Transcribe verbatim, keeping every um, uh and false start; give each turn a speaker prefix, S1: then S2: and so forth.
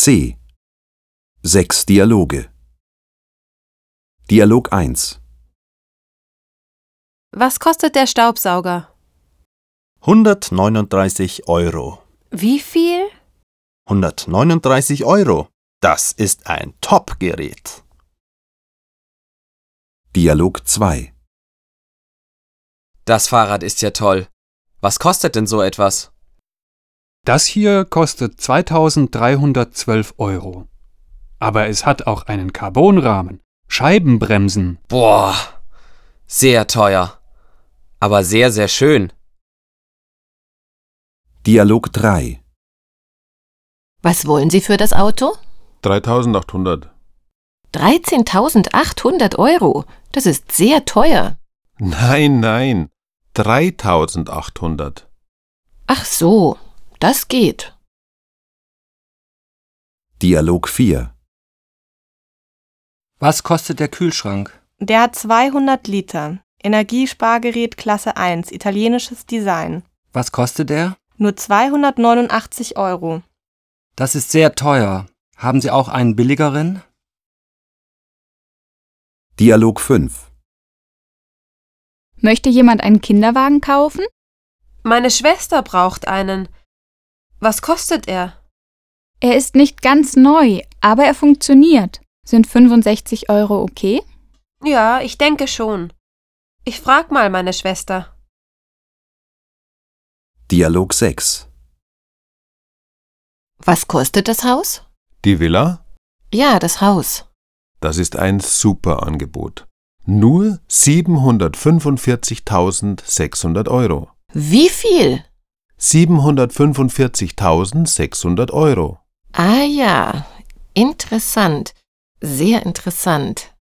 S1: C. Sechs Dialoge. Dialog eins.
S2: Was kostet der Staubsauger?
S3: hundertneununddreißig Euro.
S2: Wie viel?
S3: hundertneununddreißig Euro. Das ist ein Top-Gerät.
S1: Dialog zwei.
S4: Das Fahrrad ist ja toll. Was kostet denn so etwas?
S5: Das hier kostet zweitausenddreihundertzwölf Euro. Aber es hat auch einen Carbonrahmen, Scheibenbremsen.
S4: Boah, sehr teuer. Aber sehr, sehr schön.
S1: Dialog drei.
S6: Was wollen Sie für das Auto?
S7: dreitausendachthundert.
S6: dreizehntausendachthundert Euro. Das ist sehr teuer.
S7: Nein, nein, dreitausendachthundert.
S6: Ach so, das geht.
S1: Dialog vier.
S8: Was kostet der Kühlschrank?
S9: Der hat zweihundert Liter. Energiespargerät Klasse eins, italienisches Design.
S8: Was kostet der?
S9: Nur zweihundertneunundachtzig Euro.
S8: Das ist sehr teuer. Haben Sie auch einen billigeren?
S1: Dialog fünf.
S10: Möchte jemand einen Kinderwagen kaufen?
S2: Meine Schwester braucht einen. Was kostet er?
S10: Er ist nicht ganz neu, aber er funktioniert. Sind fünfundsechzig Euro okay?
S2: Ja, ich denke schon. Ich frag mal meine Schwester.
S1: Dialog sechs.
S6: Was kostet das Haus?
S7: Die Villa?
S6: Ja, das Haus.
S7: Das ist ein super Angebot. Nur siebenhundertfünfundvierzigtausendsechshundert Euro.
S6: Wie viel?
S7: siebenhundertfünfundvierzigtausendsechshundert Euro.
S6: Ah ja, interessant. Sehr interessant.